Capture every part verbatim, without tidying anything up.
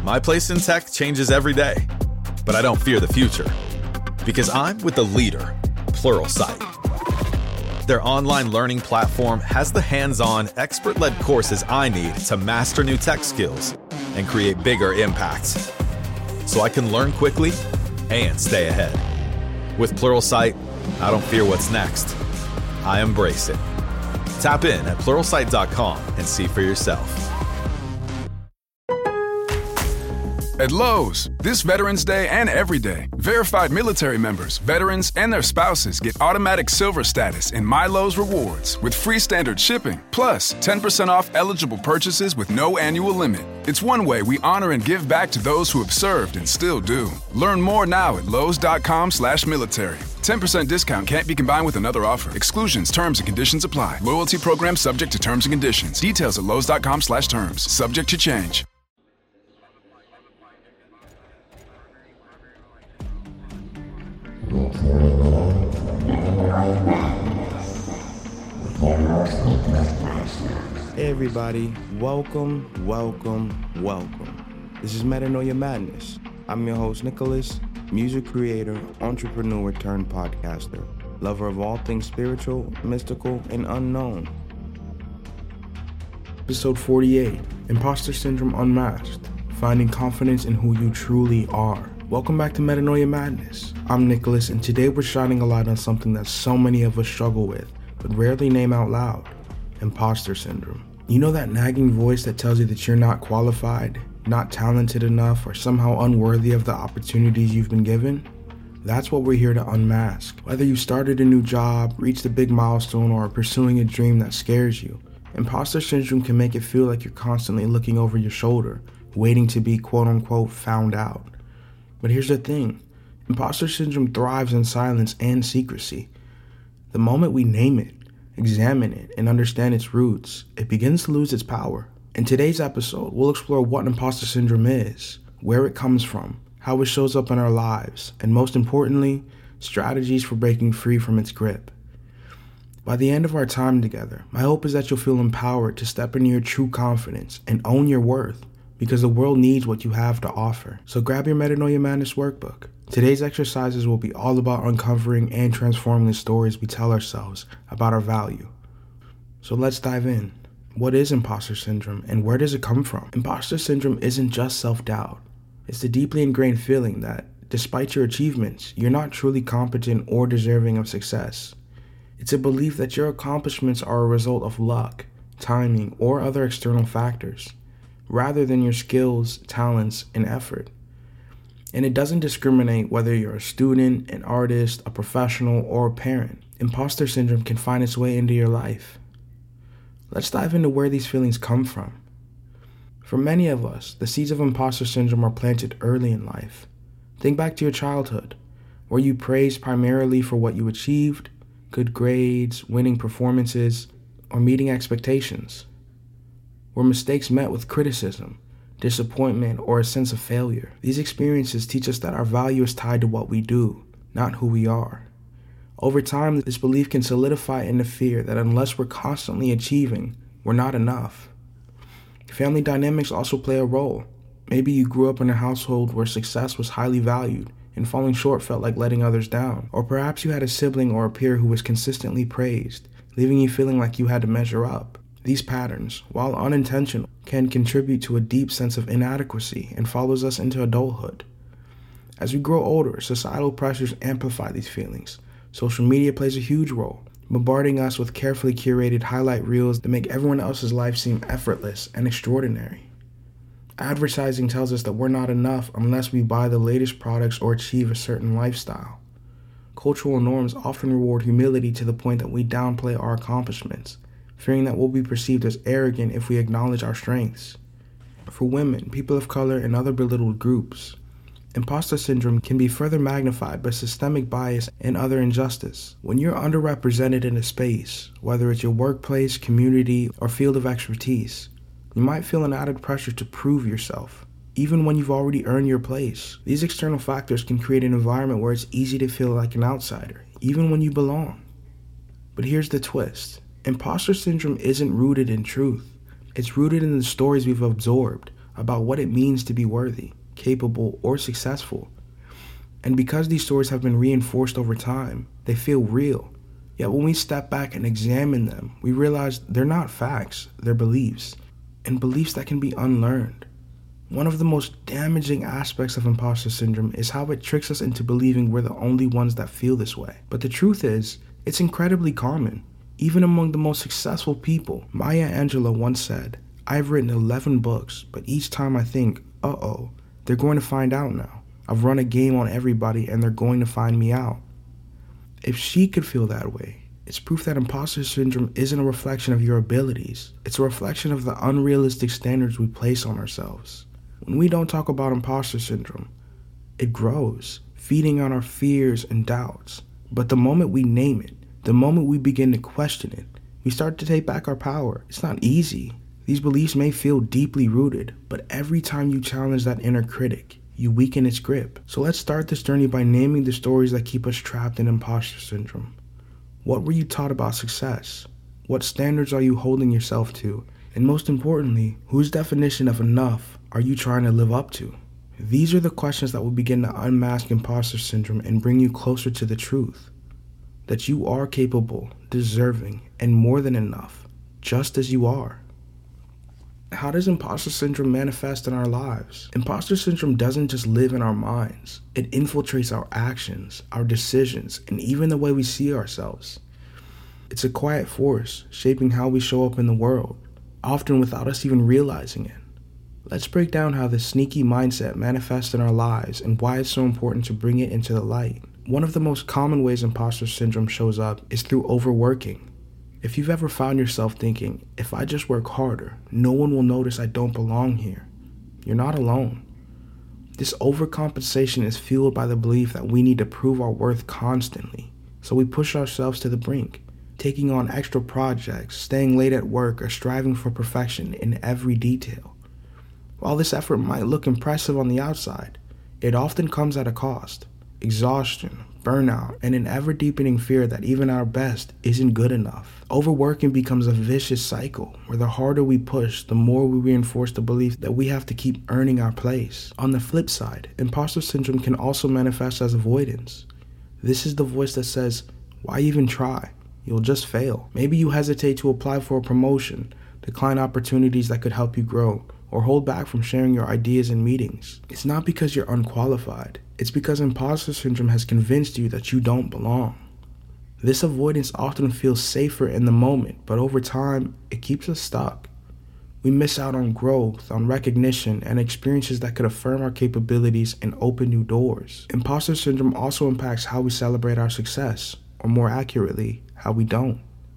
My place in tech changes every day, but I don't fear the future because I'm with the leader, Pluralsight. Their online learning platform has the hands-on, expert-led courses I need to master new tech skills and create bigger impacts, so I can learn quickly and stay ahead. With Pluralsight, I don't fear what's next. I embrace it. Tap in at pluralsight dot com and see for yourself. At Lowe's, this Veterans Day and every day, verified military members, veterans, and their spouses get automatic silver status in My Lowe's Rewards with free standard shipping, plus ten percent off eligible purchases with no annual limit. It's one way we honor and give back to those who have served and still do. Learn more now at lowes.com slash military. ten percent discount can't be combined with another offer. Exclusions, terms, and conditions apply. Loyalty program subject to terms and conditions. Details at lowes.com slash terms. Subject to change. Hey everybody, welcome, welcome, welcome. This is Metanoia Madness. I'm your host Nicholas, music creator, entrepreneur turned podcaster, lover of all things spiritual, mystical, and unknown. Episode forty-eight, Imposter Syndrome Unmasked, Finding Confidence in Who You Truly Are. Welcome back to Metanoia Madness. I'm Nicholas, and today we're shining a light on something that so many of us struggle with, but rarely name out loud. Imposter syndrome. You know that nagging voice that tells you that you're not qualified, not talented enough, or somehow unworthy of the opportunities you've been given? That's what we're here to unmask. Whether you started a new job, reached a big milestone, or are pursuing a dream that scares you, imposter syndrome can make it feel like you're constantly looking over your shoulder, waiting to be quote-unquote found out. But here's the thing, imposter syndrome thrives in silence and secrecy. The moment we name it, examine it, and understand its roots, it begins to lose its power. In today's episode, we'll explore what imposter syndrome is, where it comes from, how it shows up in our lives, and most importantly, strategies for breaking free from its grip. By the end of our time together, my hope is that you'll feel empowered to step into your true confidence and own your worth, because the world needs what you have to offer. So grab your Metanoia Madness workbook. Today's exercises will be all about uncovering and transforming the stories we tell ourselves about our value. So let's dive in. What is imposter syndrome and where does it come from? Imposter syndrome isn't just self-doubt. It's the deeply ingrained feeling that, despite your achievements, you're not truly competent or deserving of success. It's a belief that your accomplishments are a result of luck, timing, or other external factors, rather than your skills, talents, and effort. And it doesn't discriminate whether you're a student, an artist, a professional, or a parent. Imposter syndrome can find its way into your life. Let's dive into where these feelings come from. For many of us, the seeds of imposter syndrome are planted early in life. Think back to your childhood. Were you praised primarily for what you achieved, good grades, winning performances, or meeting expectations? Were mistakes met with criticism, disappointment, or a sense of failure? These experiences teach us that our value is tied to what we do, not who we are. Over time, this belief can solidify into fear that unless we're constantly achieving, we're not enough. Family dynamics also play a role. Maybe you grew up in a household where success was highly valued, and falling short felt like letting others down. Or perhaps you had a sibling or a peer who was consistently praised, leaving you feeling like you had to measure up. These patterns, while unintentional, can contribute to a deep sense of inadequacy and follows us into adulthood. As we grow older, societal pressures amplify these feelings. Social media plays a huge role, bombarding us with carefully curated highlight reels that make everyone else's life seem effortless and extraordinary. Advertising tells us that we're not enough unless we buy the latest products or achieve a certain lifestyle. Cultural norms often reward humility to the point that we downplay our accomplishments, fearing that we'll be perceived as arrogant if we acknowledge our strengths. For women, people of color, and other belittled groups, imposter syndrome can be further magnified by systemic bias and other injustice. When you're underrepresented in a space, whether it's your workplace, community, or field of expertise, you might feel an added pressure to prove yourself, even when you've already earned your place. These external factors can create an environment where it's easy to feel like an outsider, even when you belong. But here's the twist. Imposter syndrome isn't rooted in truth. It's rooted in the stories we've absorbed about what it means to be worthy, capable, or successful. And because these stories have been reinforced over time, they feel real. Yet when we step back and examine them, we realize they're not facts, they're beliefs, and beliefs that can be unlearned. One of the most damaging aspects of imposter syndrome is how it tricks us into believing we're the only ones that feel this way. But the truth is, it's incredibly common, even among the most successful people. Maya Angelou once said, "I've written eleven books, but each time I think, uh-oh, they're going to find out now. I've run a game on everybody and they're going to find me out." If she could feel that way, it's proof that imposter syndrome isn't a reflection of your abilities. It's a reflection of the unrealistic standards we place on ourselves. When we don't talk about imposter syndrome, it grows, feeding on our fears and doubts. But the moment we name it, the moment we begin to question it, we start to take back our power. It's not easy. These beliefs may feel deeply rooted, but every time you challenge that inner critic, you weaken its grip. So let's start this journey by naming the stories that keep us trapped in imposter syndrome. What were you taught about success? What standards are you holding yourself to? And most importantly, whose definition of enough are you trying to live up to? These are the questions that will begin to unmask imposter syndrome and bring you closer to the truth. That you are capable, deserving, and more than enough, just as you are. How does imposter syndrome manifest in our lives? Imposter syndrome doesn't just live in our minds. It infiltrates our actions, our decisions, and even the way we see ourselves. It's a quiet force shaping how we show up in the world, often without us even realizing it. Let's break down how this sneaky mindset manifests in our lives and why it's so important to bring it into the light. One of the most common ways imposter syndrome shows up is through overworking. If you've ever found yourself thinking, if I just work harder, no one will notice I don't belong here, you're not alone. This overcompensation is fueled by the belief that we need to prove our worth constantly, so we push ourselves to the brink, taking on extra projects, staying late at work, or striving for perfection in every detail. While this effort might look impressive on the outside, it often comes at a cost. Exhaustion, burnout, and an ever-deepening fear that even our best isn't good enough. Overworking becomes a vicious cycle, where the harder we push, the more we reinforce the belief that we have to keep earning our place. On the flip side, imposter syndrome can also manifest as avoidance. This is the voice that says, why even try? You'll just fail. Maybe you hesitate to apply for a promotion, decline opportunities that could help you grow, or hold back from sharing your ideas in meetings. It's not because you're unqualified. It's because imposter syndrome has convinced you that you don't belong. This avoidance often feels safer in the moment, but over time, it keeps us stuck. We miss out on growth, on recognition, and experiences that could affirm our capabilities and open new doors. Imposter syndrome also impacts how we celebrate our success, or more accurately, how we don't.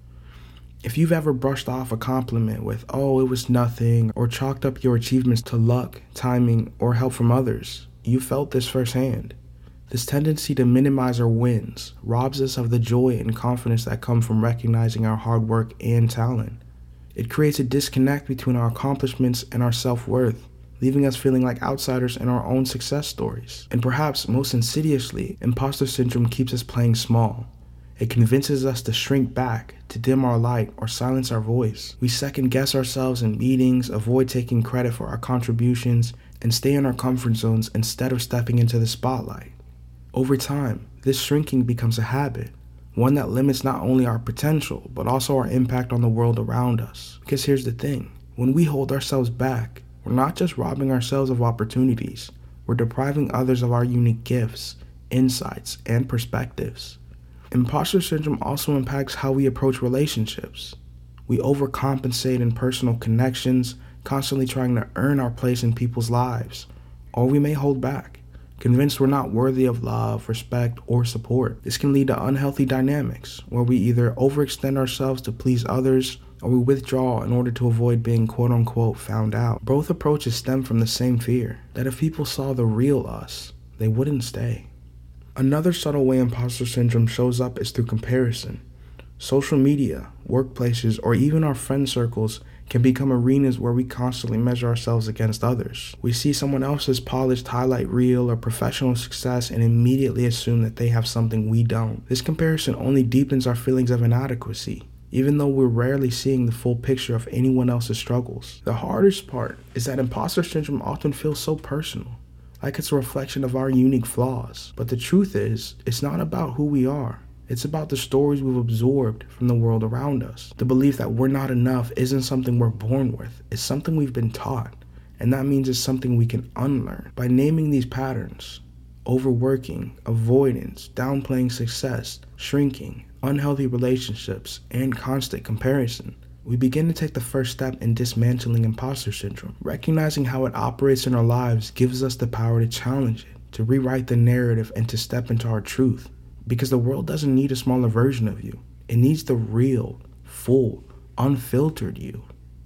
If you've ever brushed off a compliment with, oh, it was nothing, or chalked up your achievements to luck, timing, or help from others, you felt this firsthand. This tendency to minimize our wins robs us of the joy and confidence that come from recognizing our hard work and talent. It creates a disconnect between our accomplishments and our self-worth, leaving us feeling like outsiders in our own success stories. And perhaps most insidiously, imposter syndrome keeps us playing small. It convinces us to shrink back, to dim our light, or silence our voice. We second-guess ourselves in meetings, avoid taking credit for our contributions, and stay in our comfort zones instead of stepping into the spotlight. Over time, this shrinking becomes a habit, one that limits not only our potential, but also our impact on the world around us. Because here's the thing, when we hold ourselves back, we're not just robbing ourselves of opportunities, we're depriving others of our unique gifts, insights, and perspectives. Imposter syndrome also impacts how we approach relationships. We overcompensate in personal connections, constantly trying to earn our place in people's lives. Or we may hold back, convinced we're not worthy of love, respect, or support. This can lead to unhealthy dynamics, where we either overextend ourselves to please others, or we withdraw in order to avoid being quote-unquote found out. Both approaches stem from the same fear, that if people saw the real us, they wouldn't stay. Another subtle way imposter syndrome shows up is through comparison. Social media, workplaces, or even our friend circles can become arenas where we constantly measure ourselves against others. We see someone else's polished highlight reel or professional success and immediately assume that they have something we don't. This comparison only deepens our feelings of inadequacy, even though we're rarely seeing the full picture of anyone else's struggles. The hardest part is that imposter syndrome often feels so personal, like it's a reflection of our unique flaws. But the truth is, it's not about who we are. It's about the stories we've absorbed from the world around us. The belief that we're not enough isn't something we're born with. It's something we've been taught. And that means it's something we can unlearn. By naming these patterns, overworking, avoidance, downplaying success, shrinking, unhealthy relationships, and constant comparison, we begin to take the first step in dismantling imposter syndrome. Recognizing how it operates in our lives gives us the power to challenge it, to rewrite the narrative, and to step into our truth. Because the world doesn't need a smaller version of you. It needs the real, full, unfiltered you.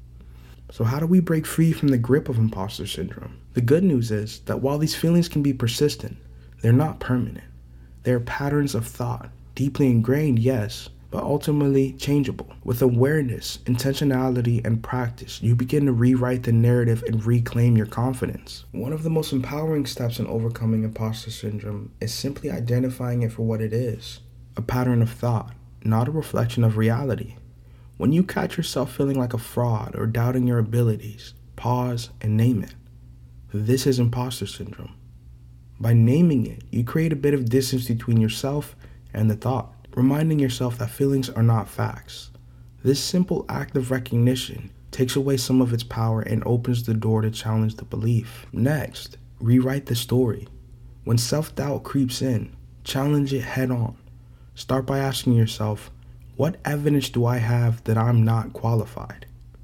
So how do we break free from the grip of imposter syndrome? The good news is that while these feelings can be persistent, they're not permanent. They're patterns of thought, deeply ingrained, yes, but ultimately changeable. With awareness, intentionality, and practice, you begin to rewrite the narrative and reclaim your confidence. One of the most empowering steps in overcoming imposter syndrome is simply identifying it for what it is, a pattern of thought, not a reflection of reality. When you catch yourself feeling like a fraud or doubting your abilities, pause and name it. This is imposter syndrome. By naming it, you create a bit of distance between yourself and the thought, reminding yourself that feelings are not facts. This simple act of recognition takes away some of its power and opens the door to challenge the belief. Next, rewrite the story. When self-doubt creeps in, challenge it head on. Start by asking yourself, what evidence do I have that I'm not qualified?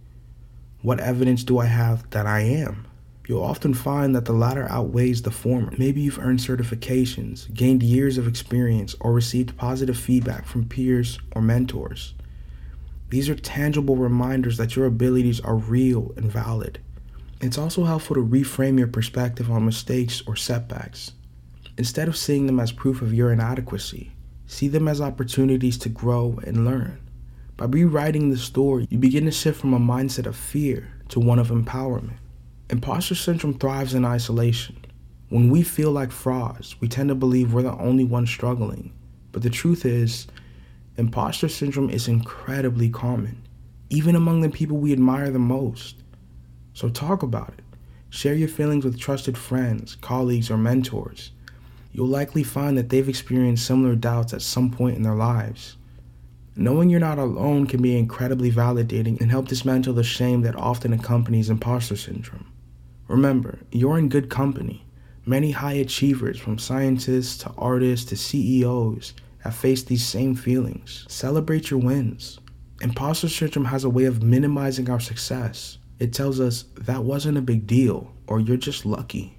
What evidence do I have that I am? You'll often find that the latter outweighs the former. Maybe you've earned certifications, gained years of experience, or received positive feedback from peers or mentors. These are tangible reminders that your abilities are real and valid. It's also helpful to reframe your perspective on mistakes or setbacks. Instead of seeing them as proof of your inadequacy, see them as opportunities to grow and learn. By rewriting the story, you begin to shift from a mindset of fear to one of empowerment. Imposter syndrome thrives in isolation. When we feel like frauds, we tend to believe we're the only ones struggling. But the truth is, imposter syndrome is incredibly common, even among the people we admire the most. So talk about it. Share your feelings with trusted friends, colleagues, or mentors. You'll likely find that they've experienced similar doubts at some point in their lives. Knowing you're not alone can be incredibly validating and help dismantle the shame that often accompanies imposter syndrome. Remember, you're in good company. Many high achievers, from scientists to artists to C E Os, have faced these same feelings. Celebrate your wins. Imposter syndrome has a way of minimizing our success. It tells us that wasn't a big deal, or you're just lucky.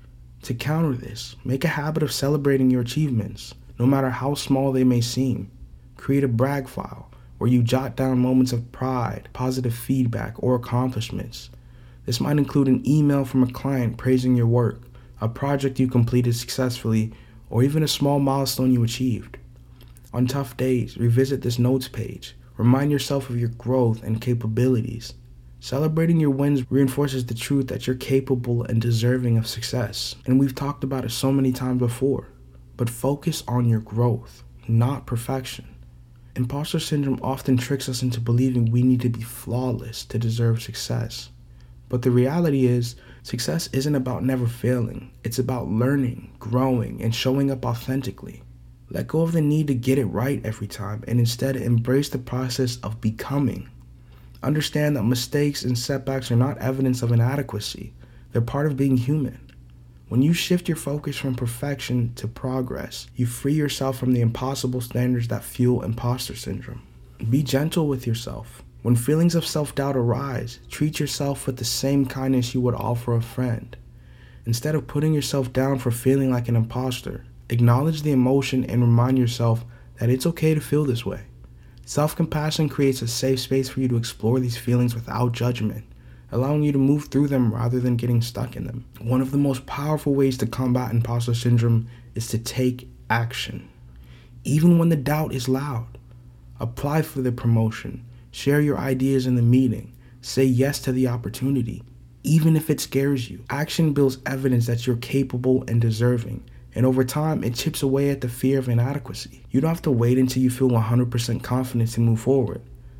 To counter this, make a habit of celebrating your achievements, no matter how small they may seem. Create a brag file where you jot down moments of pride, positive feedback, or accomplishments. This might include an email from a client praising your work, a project you completed successfully, or even a small milestone you achieved. On tough days, revisit this notes page. Remind yourself of your growth and capabilities. Celebrating your wins reinforces the truth that you're capable and deserving of success. And we've talked about it so many times before. But focus on your growth, not perfection. Imposter syndrome often tricks us into believing we need to be flawless to deserve success. But the reality is, success isn't about never failing. It's about learning, growing, and showing up authentically. Let go of the need to get it right every time and instead embrace the process of becoming. Understand that mistakes and setbacks are not evidence of inadequacy. They're part of being human. When you shift your focus from perfection to progress, you free yourself from the impossible standards that fuel imposter syndrome. Be gentle with yourself. When feelings of self-doubt arise, treat yourself with the same kindness you would offer a friend. Instead of putting yourself down for feeling like an imposter, acknowledge the emotion and remind yourself that it's okay to feel this way. Self-compassion creates a safe space for you to explore these feelings without judgment, allowing you to move through them rather than getting stuck in them. One of the most powerful ways to combat imposter syndrome is to take action. Even when the doubt is loud, apply for the promotion, share your ideas in the meeting, say yes to the opportunity, even if it scares you. Action builds evidence that you're capable and deserving, and over time, it chips away at the fear of inadequacy. You don't have to wait until you feel one hundred percent confident to move forward.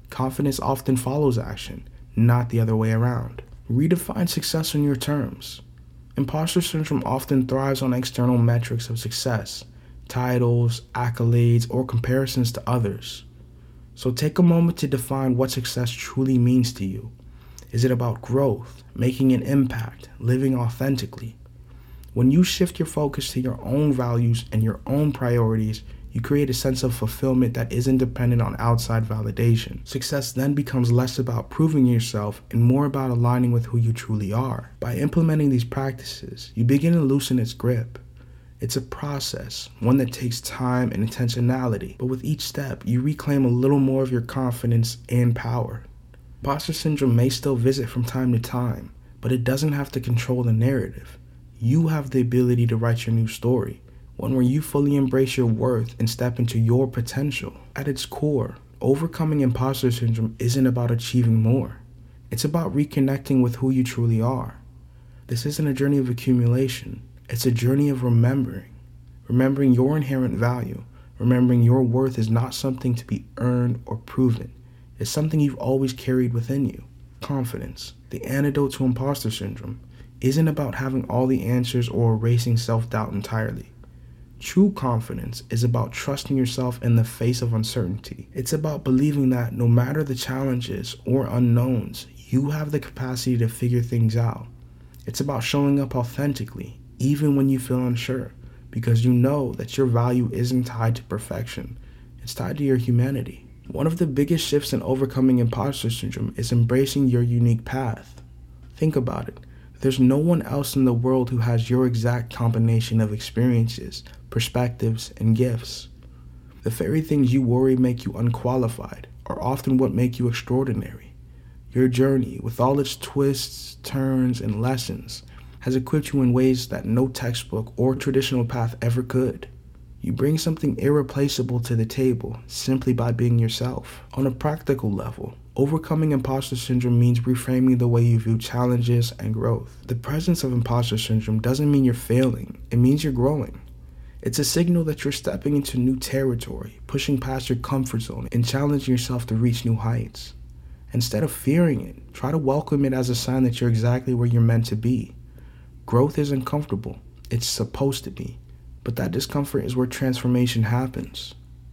Confidence often follows action, not the other way around. Redefine success on your terms. Imposter syndrome often thrives on external metrics of success, titles, accolades, or comparisons to others. So take a moment to define what success truly means to you. Is it about growth, making an impact, living authentically? When you shift your focus to your own values and your own priorities, you create a sense of fulfillment that isn't dependent on outside validation. Success then becomes less about proving yourself and more about aligning with who you truly are. By implementing these practices, you begin to loosen its grip. It's a process, one that takes time and intentionality, but with each step, you reclaim a little more of your confidence and power. Imposter syndrome may still visit from time to time, but it doesn't have to control the narrative. You have the ability to write your new story, one where you fully embrace your worth and step into your potential. At its core, overcoming imposter syndrome isn't about achieving more. It's about reconnecting with who you truly are. This isn't a journey of accumulation. It's a journey of remembering. Remembering your inherent value. Remembering your worth is not something to be earned or proven. It's something you've always carried within you. Confidence, the antidote to imposter syndrome, isn't about having all the answers or erasing self-doubt entirely. True confidence is about trusting yourself in the face of uncertainty. It's about believing that no matter the challenges or unknowns, you have the capacity to figure things out. It's about showing up authentically, even when you feel unsure, because you know that your value isn't tied to perfection. It's tied to your humanity. One of the biggest shifts in overcoming imposter syndrome is embracing your unique path. Think about it. There's no one else in the world who has your exact combination of experiences, perspectives, and gifts. The very things you worry make you unqualified are often what make you extraordinary. Your journey, with all its twists, turns, and lessons, has equipped you in ways that no textbook or traditional path ever could. You bring something irreplaceable to the table simply by being yourself. On a practical level, overcoming imposter syndrome means reframing the way you view challenges and growth. The presence of imposter syndrome doesn't mean you're failing, it means you're growing. It's a signal that you're stepping into new territory, pushing past your comfort zone, and challenging yourself to reach new heights. Instead of fearing it, try to welcome it as a sign that you're exactly where you're meant to be. Growth is uncomfortable. It's supposed to be. But that discomfort is where transformation happens.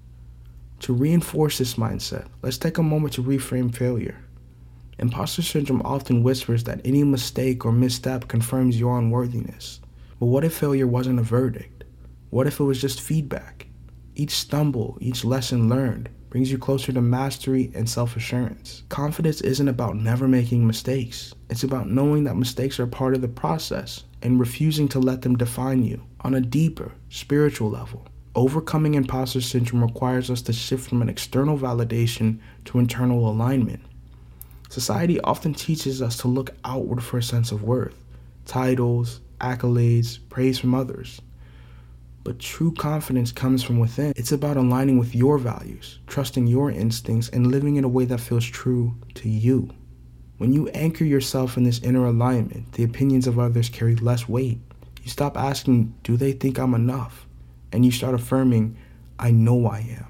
To reinforce this mindset, let's take a moment to reframe failure. Imposter syndrome often whispers that any mistake or misstep confirms your unworthiness. But what if failure wasn't a verdict? What if it was just feedback? Each stumble, each lesson learned, brings you closer to mastery and self-assurance. Confidence isn't about never making mistakes. It's about knowing that mistakes are part of the process and refusing to let them define you. On a deeper, spiritual level, overcoming imposter syndrome requires us to shift from an external validation to internal alignment. Society often teaches us to look outward for a sense of worth, titles, accolades, praise from others. But true confidence comes from within. It's about aligning with your values, trusting your instincts, and living in a way that feels true to you. When you anchor yourself in this inner alignment, the opinions of others carry less weight. You stop asking, do they think I'm enough? And you start affirming, I know I am.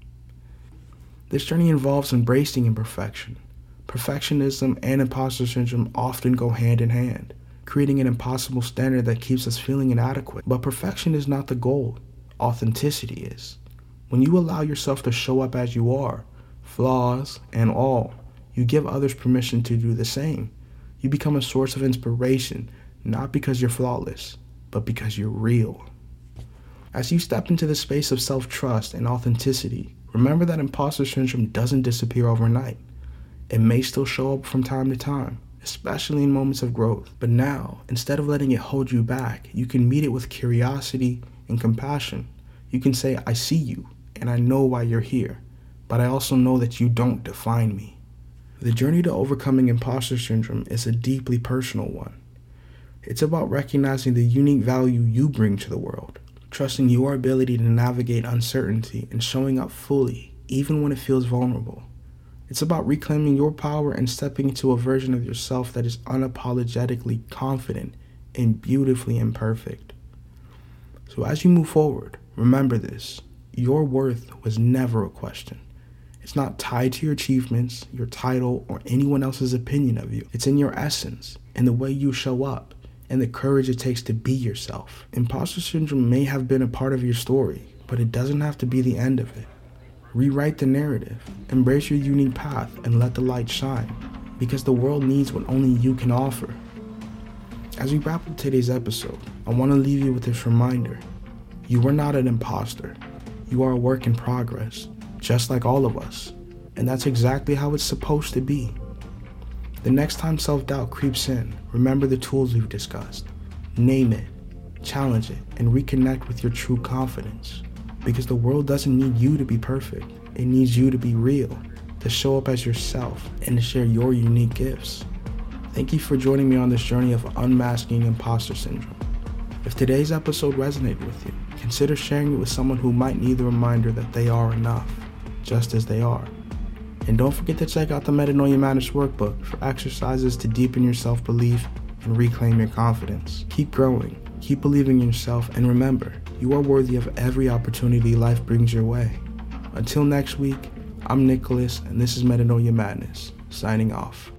This journey involves embracing imperfection. Perfectionism and imposter syndrome often go hand in hand, creating an impossible standard that keeps us feeling inadequate. But perfection is not the goal. Authenticity is. When you allow yourself to show up as you are, flaws and all, you give others permission to do the same. You become a source of inspiration, not because you're flawless, but because you're real. As you step into the space of self-trust and authenticity, remember that imposter syndrome doesn't disappear overnight. It may still show up from time to time, especially in moments of growth. But now, instead of letting it hold you back, you can meet it with curiosity and compassion. You can say, I see you, and I know why you're here, but I also know that you don't define me. The journey to overcoming imposter syndrome is a deeply personal one. It's about recognizing the unique value you bring to the world, trusting your ability to navigate uncertainty and showing up fully, even when it feels vulnerable. It's about reclaiming your power and stepping into a version of yourself that is unapologetically confident and beautifully imperfect. So as you move forward, remember this: your worth was never a question. It's not tied to your achievements, your title, or anyone else's opinion of you. It's in your essence, in the way you show up, and the courage it takes to be yourself. Imposter syndrome may have been a part of your story, but it doesn't have to be the end of it. Rewrite the narrative, embrace your unique path, and let the light shine, because the world needs what only you can offer. As we wrap up today's episode, I want to leave you with this reminder. You are not an imposter. You are a work in progress, just like all of us. And that's exactly how it's supposed to be. The next time self-doubt creeps in, remember the tools we've discussed. Name it, challenge it, and reconnect with your true confidence. Because the world doesn't need you to be perfect. It needs you to be real, to show up as yourself, and to share your unique gifts. Thank you for joining me on this journey of unmasking imposter syndrome. If today's episode resonated with you, consider sharing it with someone who might need the reminder that they are enough, just as they are. And don't forget to check out the Metanoia Madness workbook for exercises to deepen your self-belief and reclaim your confidence. Keep growing, keep believing in yourself, and remember, you are worthy of every opportunity life brings your way. Until next week, I'm Nicholas, and this is Metanoia Madness, signing off.